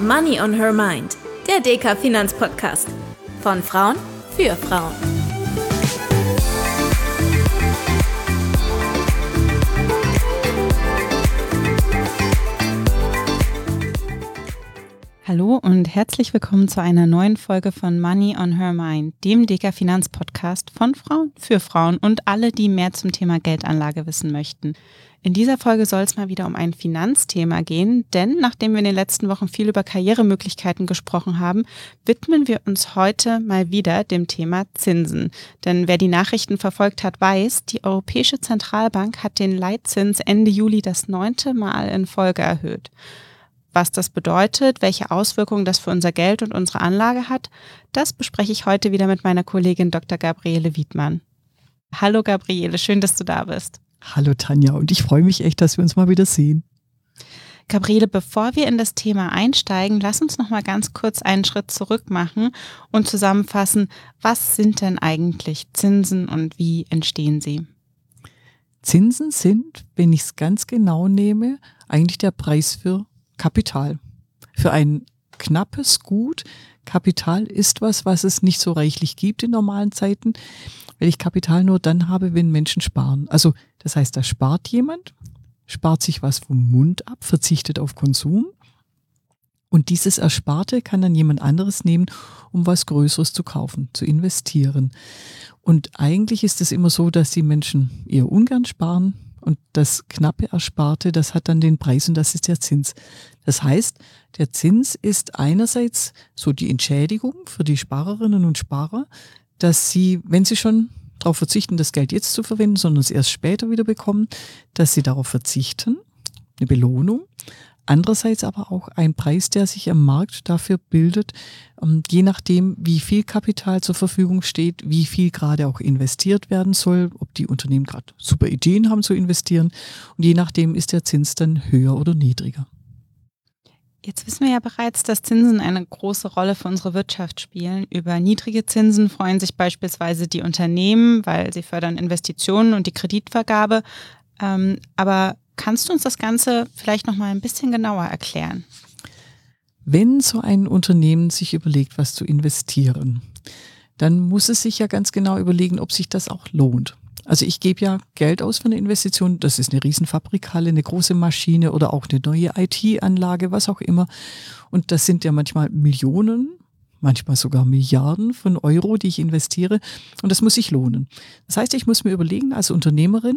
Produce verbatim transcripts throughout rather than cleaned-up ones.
Money on Her Mind, der D K Finanzpodcast. Von Frauen für Frauen. Hallo und herzlich willkommen zu einer neuen Folge von Money on Her Mind, dem D K Finanzpodcast von Frauen für Frauen und alle, die mehr zum Thema Geldanlage wissen möchten. In dieser Folge soll es mal wieder um ein Finanzthema gehen, denn nachdem wir in den letzten Wochen viel über Karrieremöglichkeiten gesprochen haben, widmen wir uns heute mal wieder dem Thema Zinsen. Denn wer die Nachrichten verfolgt hat, weiß, die Europäische Zentralbank hat den Leitzins Ende Juli das neunte Mal in Folge erhöht. Was das bedeutet, welche Auswirkungen das für unser Geld und unsere Anlage hat, das bespreche ich heute wieder mit meiner Kollegin Doktor Gabriele Wiedmann. Hallo Gabriele, schön, dass du da bist. Hallo Tanja, und ich freue mich echt, dass wir uns mal wieder sehen. Gabriele, bevor wir in das Thema einsteigen, lass uns noch mal ganz kurz einen Schritt zurück machen und zusammenfassen, was sind denn eigentlich Zinsen und wie entstehen sie? Zinsen sind, wenn ich es ganz genau nehme, eigentlich der Preis für Kapital. Für ein knappes Gut. Kapital ist was, was es nicht so reichlich gibt in normalen Zeiten, weil ich Kapital nur dann habe, wenn Menschen sparen. Also das heißt, da spart jemand, spart sich was vom Mund ab, verzichtet auf Konsum und dieses Ersparte kann dann jemand anderes nehmen, um was Größeres zu kaufen, zu investieren. Und eigentlich ist es immer so, dass die Menschen eher ungern sparen. Und das knappe Ersparte, das hat dann den Preis und das ist der Zins. Das heißt, der Zins ist einerseits so die Entschädigung für die Sparerinnen und Sparer, dass sie, wenn sie schon darauf verzichten, das Geld jetzt zu verwenden, sondern es erst später wieder bekommen, dass sie darauf verzichten, eine Belohnung. Andererseits aber auch ein Preis, der sich am Markt dafür bildet, je nachdem, wie viel Kapital zur Verfügung steht, wie viel gerade auch investiert werden soll, ob die Unternehmen gerade super Ideen haben zu investieren. Und je nachdem ist der Zins dann höher oder niedriger. Jetzt wissen wir ja bereits, dass Zinsen eine große Rolle für unsere Wirtschaft spielen. Über niedrige Zinsen freuen sich beispielsweise die Unternehmen, weil sie fördern Investitionen und die Kreditvergabe. Ähm, aber kannst du uns das Ganze vielleicht noch mal ein bisschen genauer erklären? Wenn so ein Unternehmen sich überlegt, was zu investieren, dann muss es sich ja ganz genau überlegen, ob sich das auch lohnt. Also ich gebe ja Geld aus für eine Investition, das ist eine Riesenfabrikhalle, eine große Maschine oder auch eine neue I T-Anlage, was auch immer. Und das sind ja manchmal Millionen, manchmal sogar Milliarden von Euro, die ich investiere. Und das muss sich lohnen. Das heißt, ich muss mir überlegen als Unternehmerin,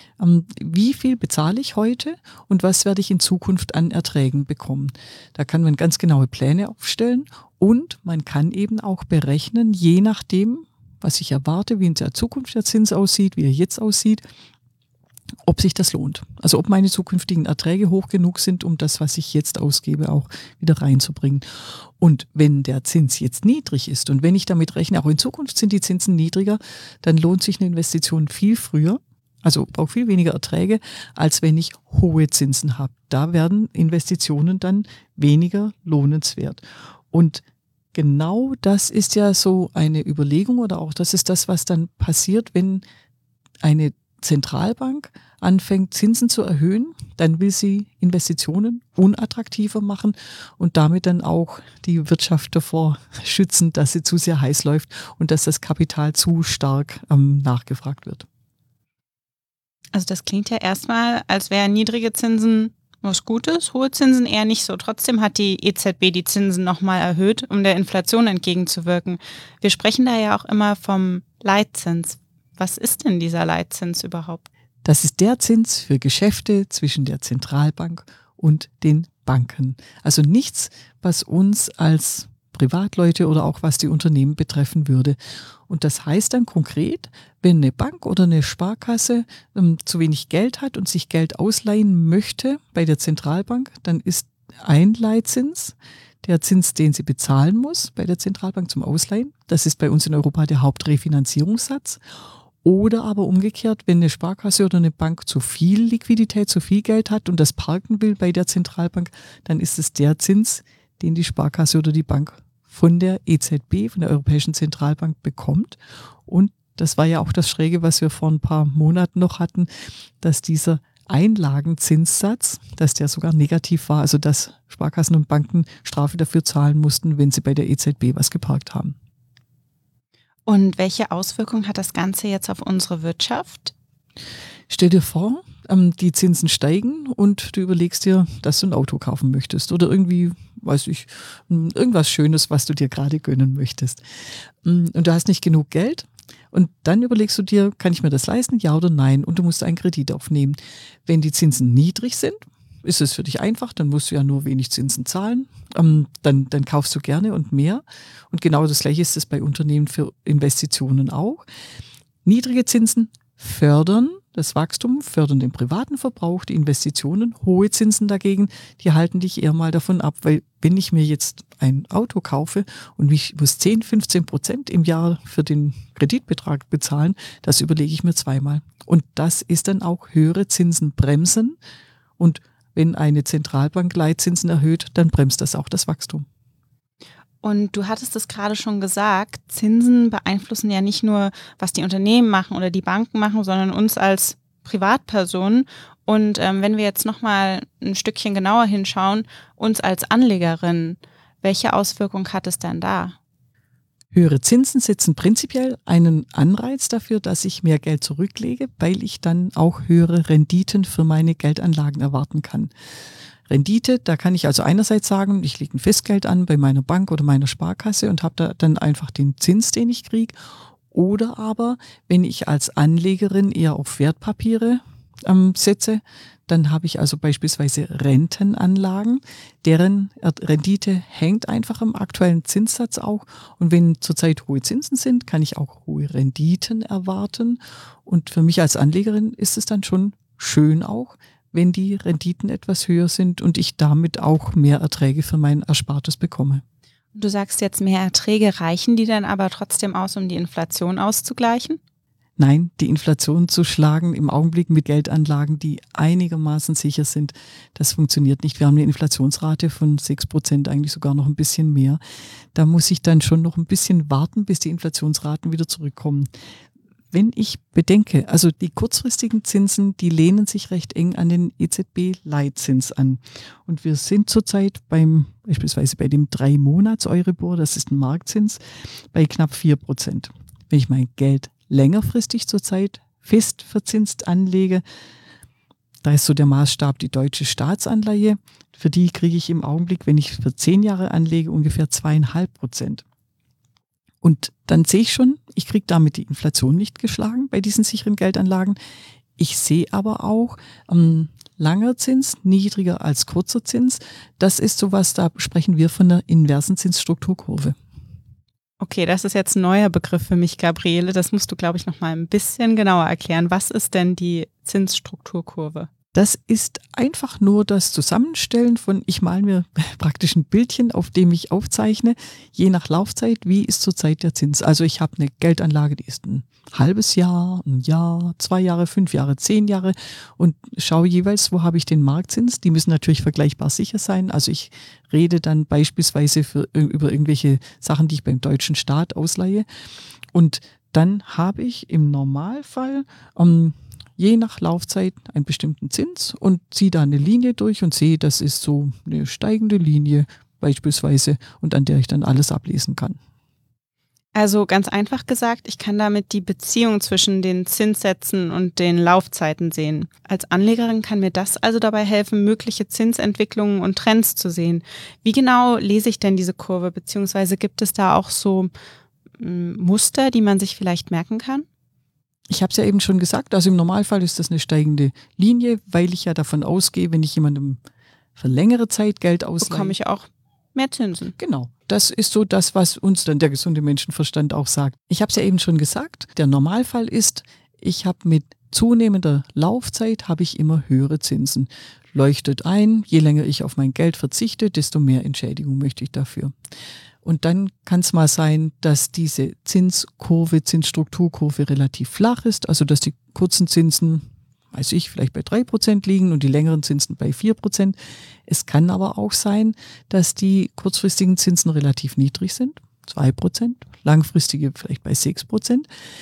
wie viel bezahle ich heute und was werde ich in Zukunft an Erträgen bekommen. Da kann man ganz genaue Pläne aufstellen und man kann eben auch berechnen, je nachdem, was ich erwarte, wie in der Zukunft der Zins aussieht, wie er jetzt aussieht, ob sich das lohnt. Also ob meine zukünftigen Erträge hoch genug sind, um das, was ich jetzt ausgebe, auch wieder reinzubringen. Und wenn der Zins jetzt niedrig ist und wenn ich damit rechne, auch in Zukunft sind die Zinsen niedriger, dann lohnt sich eine Investition viel früher, also brauche viel weniger Erträge, als wenn ich hohe Zinsen habe. Da werden Investitionen dann weniger lohnenswert. Und genau das ist ja so eine Überlegung oder auch das ist das, was dann passiert, wenn eine Zentralbank anfängt, Zinsen zu erhöhen, dann will sie Investitionen unattraktiver machen und damit dann auch die Wirtschaft davor schützen, dass sie zu sehr heiß läuft und dass das Kapital zu stark ähm, nachgefragt wird. Also das klingt ja erstmal, als wären niedrige Zinsen was Gutes, hohe Zinsen eher nicht so. Trotzdem hat die E Z B die Zinsen nochmal erhöht, um der Inflation entgegenzuwirken. Wir sprechen da ja auch immer vom Leitzins. Was ist denn dieser Leitzins überhaupt? Das ist der Zins für Geschäfte zwischen der Zentralbank und den Banken. Also nichts, was uns als Privatleute oder auch was die Unternehmen betreffen würde. Und das heißt dann konkret, wenn eine Bank oder eine Sparkasse ähm, zu wenig Geld hat und sich Geld ausleihen möchte bei der Zentralbank, dann ist ein Leitzins der Zins, den sie bezahlen muss bei der Zentralbank zum Ausleihen. Das ist bei uns in Europa der Hauptrefinanzierungssatz. Oder aber umgekehrt, wenn eine Sparkasse oder eine Bank zu viel Liquidität, zu viel Geld hat und das parken will bei der Zentralbank, dann ist es der Zins, den die Sparkasse oder die Bank von der E Z B, von der Europäischen Zentralbank bekommt. Und das war ja auch das Schräge, was wir vor ein paar Monaten noch hatten, dass dieser Einlagenzinssatz, dass der sogar negativ war, also dass Sparkassen und Banken Strafe dafür zahlen mussten, wenn sie bei der E Z B was geparkt haben. Und welche Auswirkungen hat das Ganze jetzt auf unsere Wirtschaft? Stell dir vor, die Zinsen steigen und du überlegst dir, dass du ein Auto kaufen möchtest oder irgendwie, weiß ich, irgendwas Schönes, was du dir gerade gönnen möchtest. Und du hast nicht genug Geld und dann überlegst du dir, kann ich mir das leisten, ja oder nein? Und du musst einen Kredit aufnehmen. Wenn die Zinsen niedrig sind, ist es für dich einfach, dann musst du ja nur wenig Zinsen zahlen, dann, dann kaufst du gerne und mehr. Und genau das Gleiche ist es bei Unternehmen für Investitionen auch. Niedrige Zinsen fördern das Wachstum, fördern den privaten Verbrauch, die Investitionen. Hohe Zinsen dagegen, die halten dich eher mal davon ab, weil wenn ich mir jetzt ein Auto kaufe und ich muss zehn, fünfzehn Prozent im Jahr für den Kreditbetrag bezahlen, das überlege ich mir zweimal. Und das ist dann auch höhere Zinsen bremsen. Und wenn eine Zentralbank Leitzinsen erhöht, dann bremst das auch das Wachstum. Und du hattest es gerade schon gesagt, Zinsen beeinflussen ja nicht nur, was die Unternehmen machen oder die Banken machen, sondern uns als Privatpersonen. Und ähm, wenn wir jetzt nochmal ein Stückchen genauer hinschauen, uns als Anlegerin, welche Auswirkung hat es denn da? Höhere Zinsen setzen prinzipiell einen Anreiz dafür, dass ich mehr Geld zurücklege, weil ich dann auch höhere Renditen für meine Geldanlagen erwarten kann. Rendite, da kann ich also einerseits sagen, ich lege ein Festgeld an bei meiner Bank oder meiner Sparkasse und habe da dann einfach den Zins, den ich kriege. Oder aber, wenn ich als Anlegerin eher auf Wertpapiere ähm, setze, dann habe ich also beispielsweise Rentenanlagen, deren Rendite hängt einfach am aktuellen Zinssatz auch. Und wenn zurzeit hohe Zinsen sind, kann ich auch hohe Renditen erwarten. Und für mich als Anlegerin ist es dann schon schön auch, wenn die Renditen etwas höher sind und ich damit auch mehr Erträge für mein Erspartes bekomme. Du sagst jetzt, mehr Erträge, reichen die dann aber trotzdem aus, um die Inflation auszugleichen? Nein, die Inflation zu schlagen im Augenblick mit Geldanlagen, die einigermaßen sicher sind, das funktioniert nicht. Wir haben eine Inflationsrate von sechs Prozent, eigentlich sogar noch ein bisschen mehr. Da muss ich dann schon noch ein bisschen warten, bis die Inflationsraten wieder zurückkommen. Wenn ich bedenke, also die kurzfristigen Zinsen, die lehnen sich recht eng an den E Z B-Leitzins an. Und wir sind zurzeit beim, beispielsweise bei dem drei Monats Euribor, das ist ein Marktzins, bei knapp vier Prozent. Wenn ich mein Geld längerfristig zurzeit fest verzinst anlege, da ist so der Maßstab die deutsche Staatsanleihe. Für die kriege ich im Augenblick, wenn ich für zehn Jahre anlege, ungefähr zweieinhalb Prozent. Und dann sehe ich schon, ich kriege damit die Inflation nicht geschlagen bei diesen sicheren Geldanlagen. Ich sehe aber auch ähm, langer Zins, niedriger als kurzer Zins. Das ist sowas, da sprechen wir von der inversen Zinsstrukturkurve. Okay, das ist jetzt ein neuer Begriff für mich, Gabriele. Das musst du, glaube ich, noch mal ein bisschen genauer erklären. Was ist denn die Zinsstrukturkurve? Das ist einfach nur das Zusammenstellen von, ich male mir praktisch ein Bildchen, auf dem ich aufzeichne, je nach Laufzeit, wie ist zurzeit der Zins. Also ich habe eine Geldanlage, die ist ein halbes Jahr, ein Jahr, zwei Jahre, fünf Jahre, zehn Jahre und schaue jeweils, wo habe ich den Marktzins. Die müssen natürlich vergleichbar sicher sein. Also ich rede dann beispielsweise für, über irgendwelche Sachen, die ich beim deutschen Staat ausleihe. Und dann habe ich im Normalfall ähm, je nach Laufzeit einen bestimmten Zins und ziehe da eine Linie durch und sehe, das ist so eine steigende Linie beispielsweise und an der ich dann alles ablesen kann. Also ganz einfach gesagt, ich kann damit die Beziehung zwischen den Zinssätzen und den Laufzeiten sehen. Als Anlegerin kann mir das also dabei helfen, mögliche Zinsentwicklungen und Trends zu sehen. Wie genau lese ich denn diese Kurve, beziehungsweise gibt es da auch so m, Muster, die man sich vielleicht merken kann? Ich habe es ja eben schon gesagt, also im Normalfall ist das eine steigende Linie, weil ich ja davon ausgehe, wenn ich jemandem für längere Zeit Geld ausleihe, bekomme ich auch mehr Zinsen. Genau, das ist so das, was uns dann der gesunde Menschenverstand auch sagt. Ich habe es ja eben schon gesagt, der Normalfall ist, ich habe mit zunehmender Laufzeit habe ich immer höhere Zinsen. Leuchtet ein, je länger ich auf mein Geld verzichte, desto mehr Entschädigung möchte ich dafür. Und dann kann es mal sein, dass diese Zinskurve, Zinsstrukturkurve relativ flach ist, also dass die kurzen Zinsen, weiß ich, vielleicht bei drei Prozent liegen und die längeren Zinsen bei vier Prozent. Es kann aber auch sein, dass die kurzfristigen Zinsen relativ niedrig sind, zwei Prozent, langfristige vielleicht bei sechs Prozent.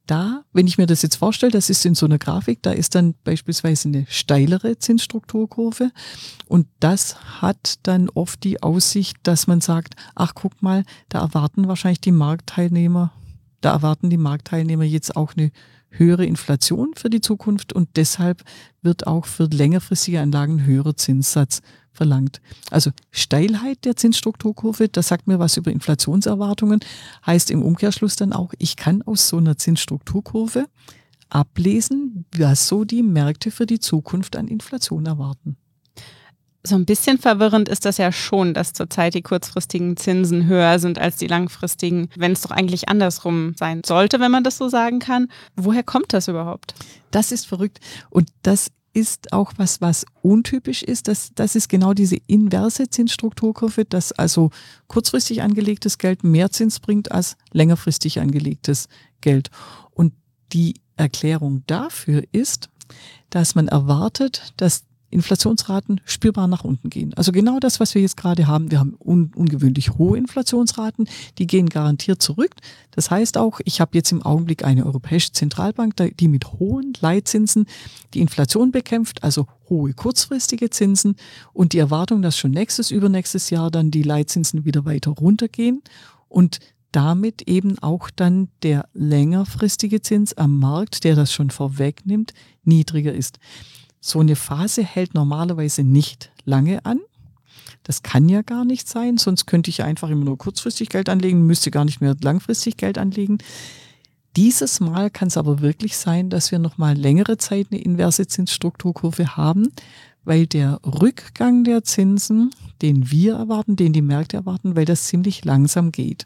da, wenn ich mir das jetzt vorstelle, das ist in so einer Grafik, da ist dann beispielsweise eine steilere Zinsstrukturkurve und das hat dann oft die Aussicht, dass man sagt, ach guck mal, da erwarten wahrscheinlich die Marktteilnehmer, da erwarten die Marktteilnehmer jetzt auch eine höhere Inflation für die Zukunft und deshalb wird auch für längerfristige Anlagen ein höherer Zinssatz verlangt. Also Steilheit der Zinsstrukturkurve, das sagt mir was über Inflationserwartungen, heißt im Umkehrschluss dann auch, ich kann aus so einer Zinsstrukturkurve ablesen, was so die Märkte für die Zukunft an Inflation erwarten. So ein bisschen verwirrend ist das ja schon, dass zurzeit die kurzfristigen Zinsen höher sind als die langfristigen, wenn es doch eigentlich andersrum sein sollte, wenn man das so sagen kann. Woher kommt das überhaupt? Das ist verrückt und das ist auch was, was untypisch ist. Das, das ist genau diese inverse Zinsstrukturkurve, dass also kurzfristig angelegtes Geld mehr Zins bringt als längerfristig angelegtes Geld. Und die Erklärung dafür ist, dass man erwartet, dass Inflationsraten spürbar nach unten gehen. Also genau das, was wir jetzt gerade haben. Wir haben un- ungewöhnlich hohe Inflationsraten, die gehen garantiert zurück. Das heißt auch, ich habe jetzt im Augenblick eine Europäische Zentralbank, die mit hohen Leitzinsen die Inflation bekämpft, also hohe kurzfristige Zinsen und die Erwartung, dass schon nächstes, übernächstes Jahr dann die Leitzinsen wieder weiter runtergehen und damit eben auch dann der längerfristige Zins am Markt, der das schon vorwegnimmt, niedriger ist. So eine Phase hält normalerweise nicht lange an. Das kann ja gar nicht sein, sonst könnte ich einfach immer nur kurzfristig Geld anlegen, müsste gar nicht mehr langfristig Geld anlegen. Dieses Mal kann es aber wirklich sein, dass wir noch mal längere Zeit eine inverse Zinsstrukturkurve haben, weil der Rückgang der Zinsen, den wir erwarten, den die Märkte erwarten, weil das ziemlich langsam geht.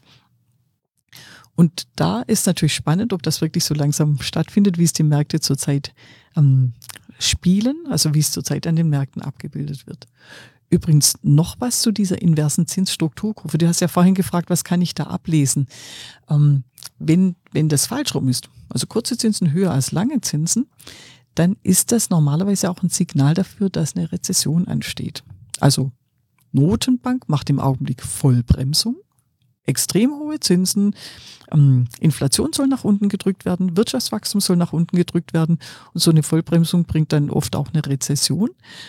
Und da ist natürlich spannend, ob das wirklich so langsam stattfindet, wie es die Märkte zurzeit ähm, spielen, also wie es zurzeit an den Märkten abgebildet wird. Übrigens noch was zu dieser inversen Zinsstrukturkurve. Du hast ja vorhin gefragt, was kann ich da ablesen? Ähm, wenn, wenn das falsch rum ist, also kurze Zinsen höher als lange Zinsen, dann ist das normalerweise auch ein Signal dafür, dass eine Rezession ansteht. Also Notenbank macht im Augenblick Vollbremsung. Extrem hohe Zinsen, ähm, Inflation soll nach unten gedrückt werden, Wirtschaftswachstum soll nach unten gedrückt werden und so eine Vollbremsung bringt dann oft auch eine Rezession.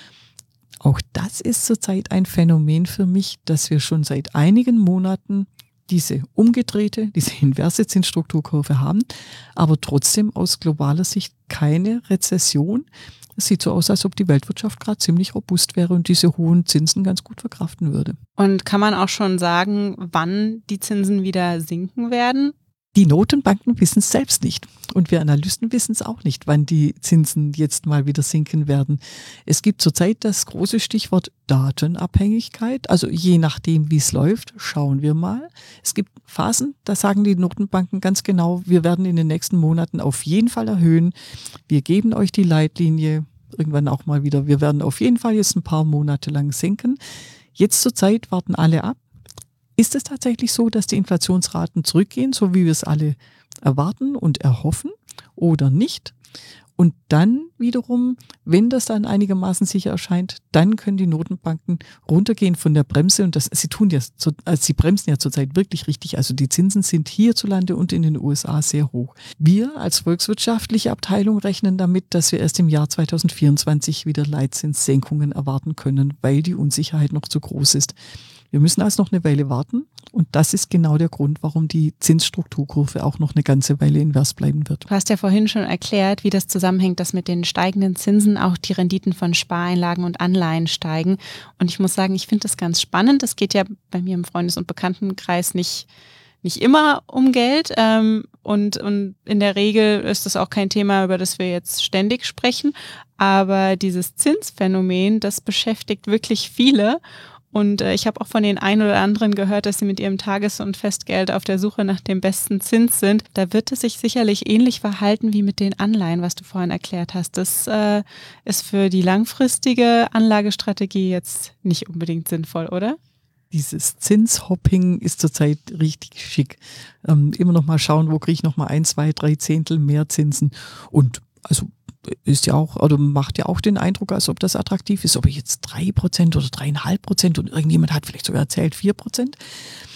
Auch das ist zurzeit ein Phänomen für mich, dass wir schon seit einigen Monaten diese umgedrehte, diese inverse Zinsstrukturkurve haben, aber trotzdem aus globaler Sicht keine Rezession. Es sieht so aus, als ob die Weltwirtschaft gerade ziemlich robust wäre und diese hohen Zinsen ganz gut verkraften würde. Und kann man auch schon sagen, wann die Zinsen wieder sinken werden? Die Notenbanken wissen es selbst nicht und wir Analysten wissen es auch nicht, wann die Zinsen jetzt mal wieder sinken werden. Es gibt zurzeit das große Stichwort Datenabhängigkeit, also je nachdem, wie es läuft, schauen wir mal. Es gibt Phasen, da sagen die Notenbanken ganz genau, wir werden in den nächsten Monaten auf jeden Fall erhöhen. Wir geben euch die Leitlinie irgendwann auch mal wieder. Wir werden auf jeden Fall jetzt ein paar Monate lang sinken. Jetzt zurzeit warten alle ab. Ist es tatsächlich so, dass die Inflationsraten zurückgehen, so wie wir es alle erwarten und erhoffen oder nicht? Und dann wiederum, wenn das dann einigermaßen sicher erscheint, dann können die Notenbanken runtergehen von der Bremse und das, sie tun ja, also sie bremsen ja zurzeit wirklich richtig. Also die Zinsen sind hierzulande und in den U S A sehr hoch. Wir als volkswirtschaftliche Abteilung rechnen damit, dass wir erst im Jahr zweitausendvierundzwanzig wieder Leitzinssenkungen erwarten können, weil die Unsicherheit noch zu groß ist. Wir müssen also noch eine Weile warten und das ist genau der Grund, warum die Zinsstrukturkurve auch noch eine ganze Weile invers bleiben wird. Du hast ja vorhin schon erklärt, wie das zusammenhängt, dass mit den steigenden Zinsen auch die Renditen von Spareinlagen und Anleihen steigen. Und ich muss sagen, ich finde das ganz spannend. Es geht ja bei mir im Freundes- und Bekanntenkreis nicht, nicht immer um Geld. Ähm, und, und in der Regel ist das auch kein Thema, über das wir jetzt ständig sprechen. Aber dieses Zinsphänomen, das beschäftigt wirklich viele. Und äh, ich habe auch von den einen oder anderen gehört, dass sie mit ihrem Tages- und Festgeld auf der Suche nach dem besten Zins sind. Da wird es sich sicherlich ähnlich verhalten wie mit den Anleihen, was du vorhin erklärt hast. Das äh, ist für die langfristige Anlagestrategie jetzt nicht unbedingt sinnvoll, oder? Dieses Zinshopping ist zurzeit richtig schick. Ähm, immer noch mal schauen, wo kriege ich noch mal ein, zwei, drei Zehntel mehr Zinsen. Und also ist ja auch, oder macht ja auch den Eindruck, als ob das attraktiv ist, ob ich jetzt drei Prozent oder drei Komma fünf Prozent und irgendjemand hat vielleicht sogar erzählt vier Prozent.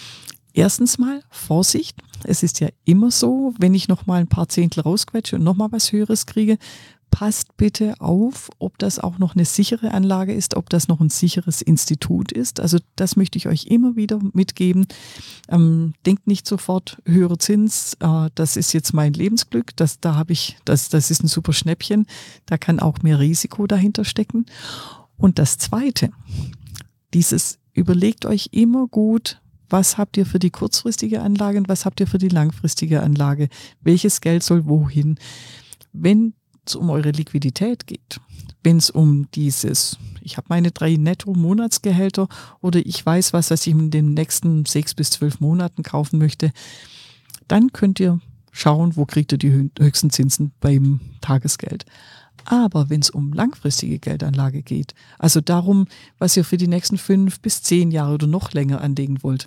Erstens mal Vorsicht. Es ist ja immer so, wenn ich noch mal ein paar Zehntel rausquetsche und noch mal was Höheres kriege, passt bitte auf, ob das auch noch eine sichere Anlage ist, ob das noch ein sicheres Institut ist. Also das möchte ich euch immer wieder mitgeben. Ähm, denkt nicht sofort, höhere Zins, äh, das ist jetzt mein Lebensglück, das, da habe ich, das, das ist ein super Schnäppchen. Da kann auch mehr Risiko dahinter stecken. Und das Zweite, dieses überlegt euch immer gut, was habt ihr für die kurzfristige Anlage und was habt ihr für die langfristige Anlage? Welches Geld soll wohin? Wenn es um eure Liquidität geht, wenn es um dieses, ich habe meine drei Netto-Monatsgehälter oder ich weiß was, was ich in den nächsten sechs bis zwölf Monaten kaufen möchte, dann könnt ihr schauen, wo kriegt ihr die höchsten Zinsen beim Tagesgeld. Aber wenn es um langfristige Geldanlage geht, also darum, was ihr für die nächsten fünf bis zehn Jahre oder noch länger anlegen wollt,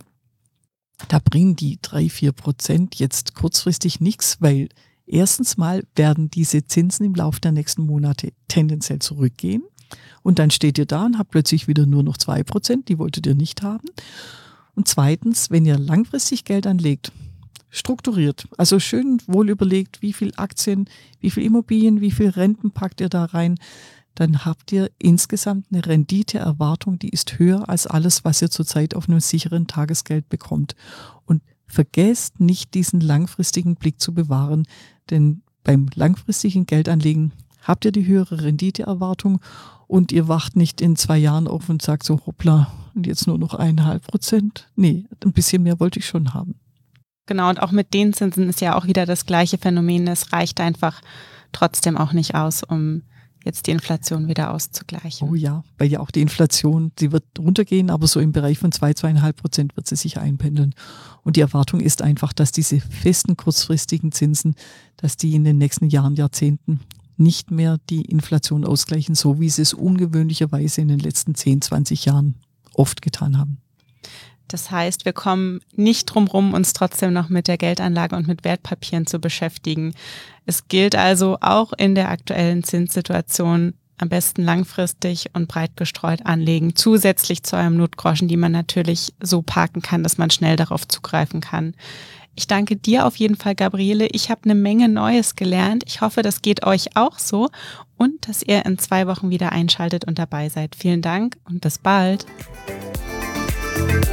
da bringen die drei, vier Prozent jetzt kurzfristig nichts, weil erstens mal werden diese Zinsen im Laufe der nächsten Monate tendenziell zurückgehen und dann steht ihr da und habt plötzlich wieder nur noch zwei Prozent, die wolltet ihr nicht haben. Und zweitens, wenn ihr langfristig Geld anlegt, strukturiert, also schön wohl überlegt, wie viel Aktien, wie viel Immobilien, wie viel Renten packt ihr da rein, dann habt ihr insgesamt eine Renditeerwartung, die ist höher als alles, was ihr zurzeit auf einem sicheren Tagesgeld bekommt. Und vergesst nicht, diesen langfristigen Blick zu bewahren, denn beim langfristigen Geldanlegen habt ihr die höhere Renditeerwartung und ihr wacht nicht in zwei Jahren auf und sagt so, hoppla, und jetzt nur noch eineinhalb Prozent. Nee, ein bisschen mehr wollte ich schon haben. Genau, und auch mit den Zinsen ist ja auch wieder das gleiche Phänomen. Es reicht einfach trotzdem auch nicht aus, um jetzt die Inflation wieder auszugleichen. Oh ja, weil ja auch die Inflation, sie wird runtergehen, aber so im Bereich von zwei, zweieinhalb Prozent wird sie sich einpendeln. Und die Erwartung ist einfach, dass diese festen kurzfristigen Zinsen, dass die in den nächsten Jahren, Jahrzehnten nicht mehr die Inflation ausgleichen, so wie sie es ungewöhnlicherweise in den letzten zehn, zwanzig Jahren oft getan haben. Das heißt, wir kommen nicht drum rum, uns trotzdem noch mit der Geldanlage und mit Wertpapieren zu beschäftigen. Es gilt also auch in der aktuellen Zinssituation am besten langfristig und breit gestreut anlegen, zusätzlich zu eurem Notgroschen, die man natürlich so parken kann, dass man schnell darauf zugreifen kann. Ich danke dir auf jeden Fall, Gabriele. Ich habe eine Menge Neues gelernt. Ich hoffe, das geht euch auch so und dass ihr in zwei Wochen wieder einschaltet und dabei seid. Vielen Dank und bis bald.